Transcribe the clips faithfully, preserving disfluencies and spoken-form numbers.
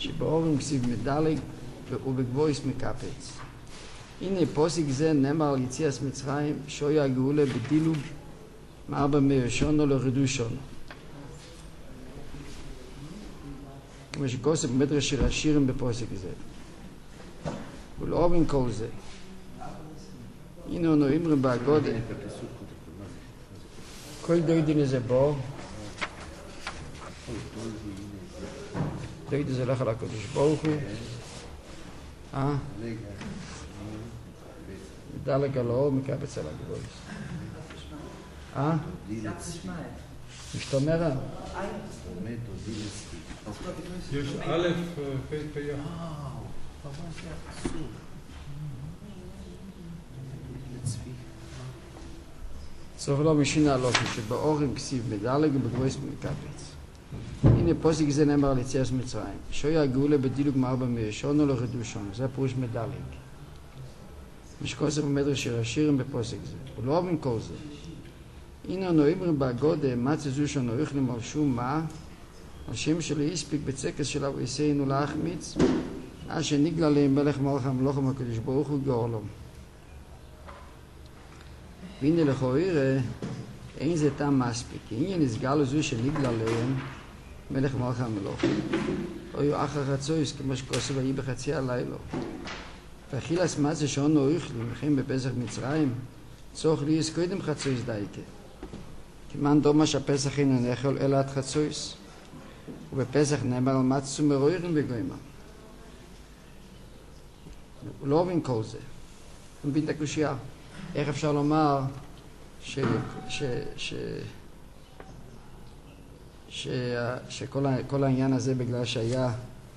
שבאורים כסיב מדלג ובגבויס מקפץ. הנה פוסק זה נאמר על יציאת מצרים, שויה הגאולה בדילוג מארבע מאה שונו לחידוש שונו. כמו שכוסף במדרש של השירים בפוסק זה. ולאורים כל זה. הנה אנו אמרים בהגודה. כל דוידין איזה בור. דוידין זה לך על הקודש ברוך הוא. אה? מדלג על האור מקבץ על הגבויס. אה? משתומרה? יש א' פ' פ' י'. סוף לא משינה לא שבאורים כסיב מדלג ובגבויס מקבץ. הנה פוסק זה נאמר על יציאת מצרים. שויה הגאולה בדילוג מארבע מאה שונו לא חידוש שונו. זה פירוש מדלג. משכוסף במדרש של השירים בפוסק זה. ולא אוהבים כל זה. הנה אנו אמרים בהגודה, מצא זו שאנו יכולים על שום מה, על שם שלא הספיק בצקס של אבויסנו להחמיץ, אשר נגלה להם מלך מלך המלוכים הקדוש ברוך הוא גאולום. והנה לכאורה, אין זה טעם מספיק. הנה נסגר לזו שנגלה להם מלך מלך המלוכים. אוי אחר חצויס, כמו שכוסף היה בחצי הלילה. ואכילס מצה שאנו אוכלים, וכן בפסח מצרים, צורך ליס קודם חצויס דייקה. כמען דומה שהפסח אינו נאכל אלא עד חצויס, ובפסח נאמר על מצה מרוירים בגוימה. הוא לא מבין כל זה. הוא מבין את הקושייה. איך אפשר לומר ש... ש... ש... ש... שכל ה... כל העניין הזה בגלל שהיה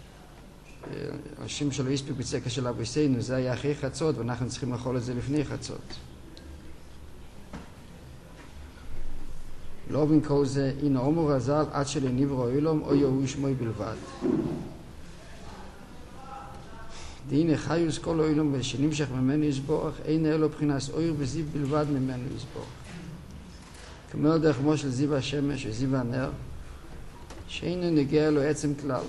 אנשים שלא הספיק בצקס של אבויסנו, זה היה אחרי חצות ואנחנו צריכים לאכול את זה לפני חצות. לא בין כל זה, הנה אומר הזל עד שלנברא אילום או יהוא שמוי בלבד. והנה חיוס כל אילום ושנמשך ממנו יסבורך, אין אלו בחינת אויר וזיו בלבד ממנו יסבורך. כמו דרך מושל זיו השמש וזיו הנר, שאינו נגיע לו עצם כלל.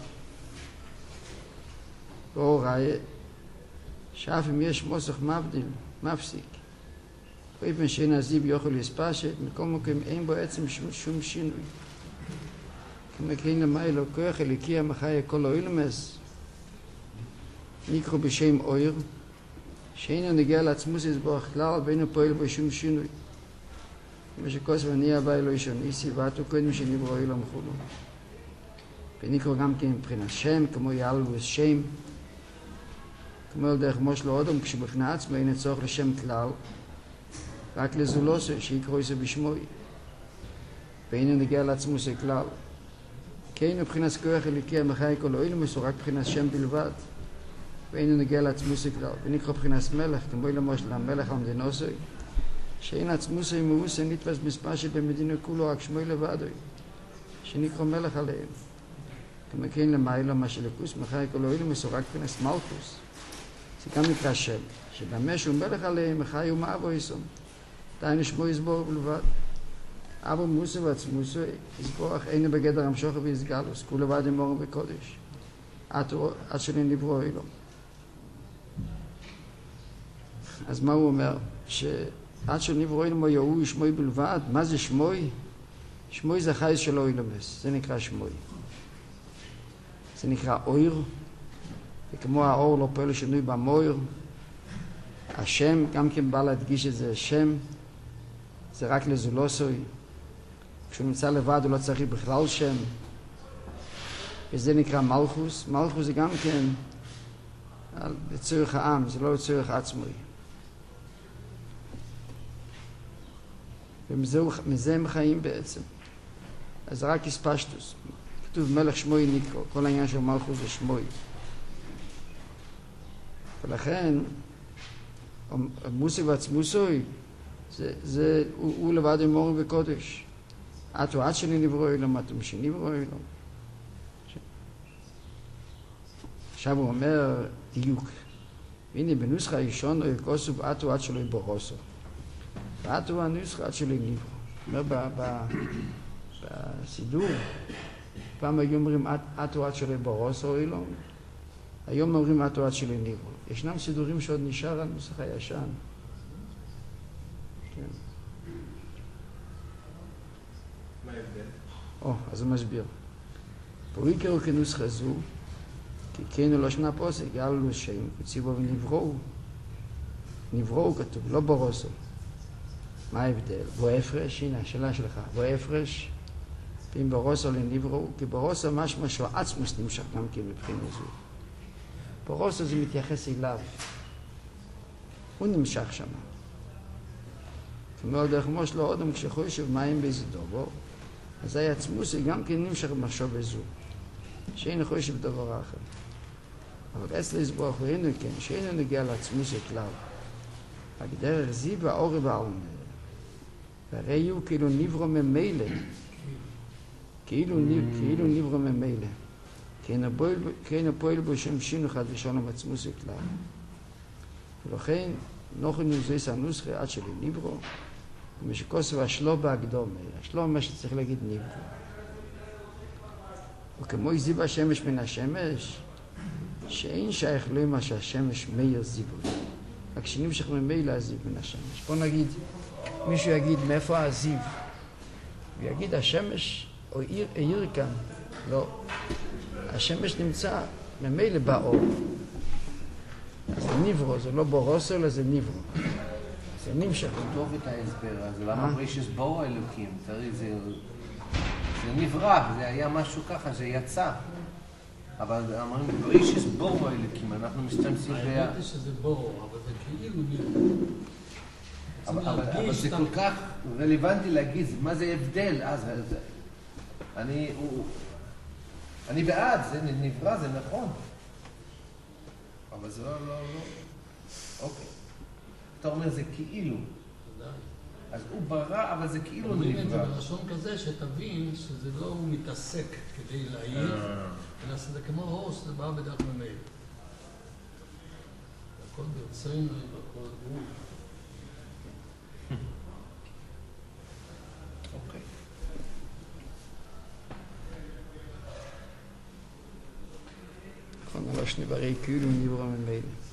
ואור ראיה, שאף אם יש מוסך מבדיל, מפסיק. ואיפן שאין הזיו יוכל להספשת, מכל מקום אין בו עצם שום, שום שינוי. כמו כן למיילו כוח אליקי המחיה כל אילומס, נקראו בשם אויר, שאינו נגיע לעצמוס יסבורך כלל, ואינו פועל בו שום שינוי. כמו שכוס ואני הבא אלוהי שוניסי, ועתו קודם שנברא אילום חולו. ונקראו גם כן מבחינת שם, כמו יעלו שם, כמו על דרך מושל אודום, כשבפני עצמו אין הצורך לשם כלל, רק לזולוסו, שיקראו איזה בשמוי. ואינו נגיע לעצמו זה כלל. כן מבחינת כוח אליקי המחיה כל אילומס, הוא רק מבחינת שם בלבד. ואינו נגיע לעצמו זה כלל. ונקרא מבחינת מלך, כמו למשל המלך על מדינוסו, שאין עצמו זה מאוס, אין נתפס מספר שבמדינה כולו, רק שמוי לבדו, שנקרא מלך עליהם. כמו כן למיילו, מה שלכוס מחיה כל אילומס, הוא רק מבחינת מלכוס. זה גם נקרא שם, שבמה שהוא מלך עליהם, מחיה הוא מאבו איסום. דיינו שמו יסבור בלבד. אבו מוסו ועצמוסו יסבורך אינו בגדר המשוך ויסגלוס, כול לבד אמורו בקודש. עד שלא נברא אילום. אז מה הוא אומר? שעד שלא נברא אילום יהוא שמוי בלבד. מה זה שמוי? שמוי זה חייס שלו אילומס. זה נקרא שמוי. זה נקרא אויר. וכמו האור לא פועל שינוי במויר. השם, גם כן בא להדגיש את זה, שם, זה רק לזולוסוי. כשהוא נמצא לבד הוא לא צריך בכלל שם. וזה נקרא מלכוס. מלכוס זה גם כן לצורך העם, זה לא לצורך עצמוי. ומזה הם חיים בעצם. אז זה רק הספשטוס. כתוב מלך שמוי נקרא, כל העניין של מלכוס זה שמוי. ולכן, מוסי ועצמוסוי, זה, זה, הוא, הוא לבד אמורו בקודש. עתו עד שני נברא אילום, עתו משני נברא אילום. עכשיו הוא אומר דיוק. והנה בנוסחה ראשון הוא יקוסו עתו עד שלא יבורוסו. ועתו הנוסחה עד שלא נברא. אומר בסידור, פעם היו אומרים אטו עד שלו ברוסו או אילום, היום אומרים אטו עד שלו ניברו. ישנם סידורים שעוד נשאר על נוסח הישן. כן. מה ההבדל? או, אז הוא מסביר. פוריקרו כנוסחה זו, כי כן לא שנה פוסק, יעלו שאים, קוציבו ונבראו. נבראו כתוב, לא ברוסו. מה ההבדל? בו הפרש, הנה השאלה שלך, בו הפרש, אם ברוסו לנבראו, כי ברוסו משמע שהוא עצמוס נמשך גם כן מבחינה זו. ברוסו זה מתייחס אליו. הוא נמשך שם. כמו דרך מושלו אודם כשחושב מים באיזה דובו, אז העצמוס גם כן נמשך מחשוב בזו. שאין חושב דבר אחר. אבל אצל יסבוך הוא אינו כן, שאינו נגיע לעצמוס כלל. רק דרך זיבה אורי בעלמא. והרי הוא כאילו נברו ממילא. כאילו נברו ממילא. כי אינו פועל בו שם שינו חד ושלום עצמוס כלל. ולכן נוכן נוזס הנוסחה עד שלי נברו, ומשקוסו השלו בהקדומה. השלו מה שצריך להגיד נברו. וכמו זיו השמש מן השמש, שאין שייך לו מה שהשמש מאיר זיבו. רק שנמשך ממילא הזיו מן השמש. בוא נגיד, מישהו יגיד מאיפה הזיו? הוא יגיד השמש או עיר, עיר כאן. לא. השמש נמצא ממילא באור. אז זה נברו, זה לא בורוסו, אלא זה נברו. זה נמשך. טוב את ההסבר, אז למה ברישס בואו אלוקים? תראי, זה... זה נברא, זה היה משהו ככה, זה יצא. אבל אמרים, ברישס בואו אלוקים, אנחנו משתמשים ב... האמת היא שזה בואו, אבל זה כאילו נברא. אבל זה כל כך רלוונטי להגיד, מה זה הבדל? אז אני... אני בעד, זה נברא, זה נכון. אבל זה לא, לא, לא. אוקיי. אתה אומר, זה כאילו. אז הוא ברא, אבל זה כאילו נברא. אומרים את זה בלשון כזה, שתבין שזה לא הוא מתעסק כדי להעיר, אלא שזה כמו הוס, זה בא בדרך ממילא. הכל ברצנו, הכל הוא. אוקיי. נכון, אבל שני ברי כאילו נברא ממילא.